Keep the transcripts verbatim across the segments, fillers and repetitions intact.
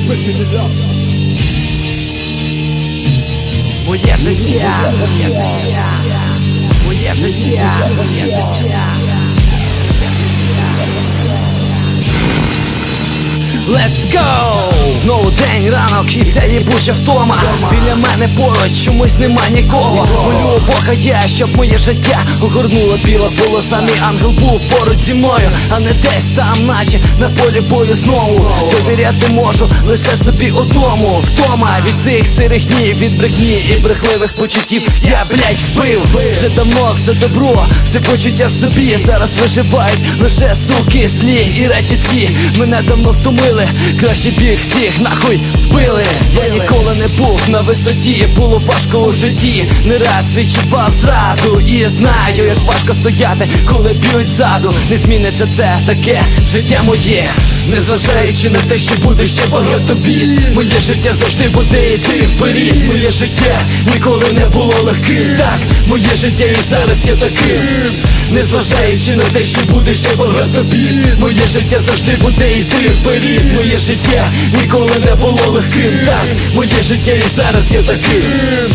Моє життя, моє життя, моє життя, моє життя. Let's go! Знову день, ранок і ця єбуча втома. Біля мене поруч чомусь нема нікого. Молю Бога я, щоб моє життя огорнула біла полоса. Мій ангел був поруч зі мною, а не десь там, наче на полі бою знову. Довіряти можу лише собі одному. Втома від цих сирих днів, від брехні і брехливих почуттів. Я, блять, вбив вже давно все добро, все почуття в собі. Зараз виживають лише суки злі. І речі ці мене давно втомили. Краще біг всіх нахуй вбили. Я ніколи не був на висоті, було важко у житті. Не раз відчував зраду і знаю, як важко стояти, коли б'ють ззаду. Не зміниться це таке життя моє, незважаючи на те, що буде ще багато бід. Моє життя завжди буде йти вперед. Моє життя ніколи не було легким. Так, моє життя і зараз є таким. Незважаючи на те, що буде ще багато бід. Моє життя завжди буде йти вперед. Моє життя ніколи не було легким. Так, моє життя і зараз є таким.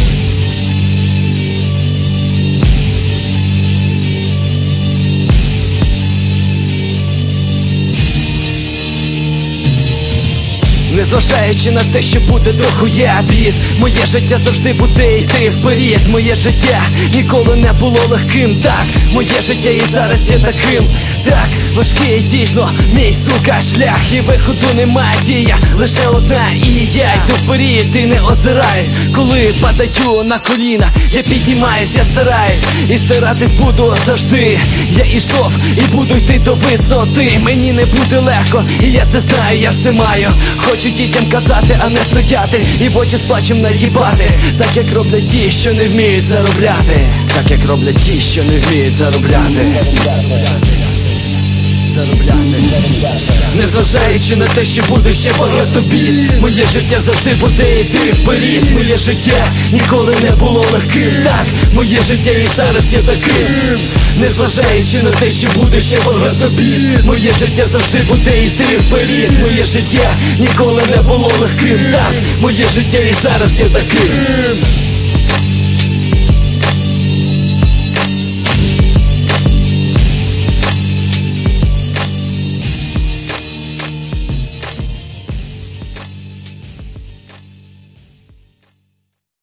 Незважаючи на те, що буде дохуя бід, моє життя завжди буде йти вперед. Моє життя ніколи не було легким. Так, моє життя і зараз є таким. Так, важкий дійсно мій, сука, шлях. І виходу немає, дія лише одна. І я йду вперед і не озираюсь. Коли падаю на коліна, я піднімаюсь, я стараюсь. І старатись буду завжди. Я ішов і буду йти до висоти. Мені не буде легко, і я це знаю, я все маю. Хочу дітям казати, а не стояти і в очі з плачем наїбати. Так як роблять ті, що не вміють заробляти. Так як роблять ті, що не вміють заробляти. Заробляти. Незважаючи на те, що буде ще багато бід, моє життя завжди буде йти вперед. Моє життя ніколи не було легким. Так, моє життя і зараз є таким. Незважаючи на те, що буде ще багато бід, моє життя завжди буде йти вперед. Моє життя ніколи не було легким. Так, моє життя і зараз є таким.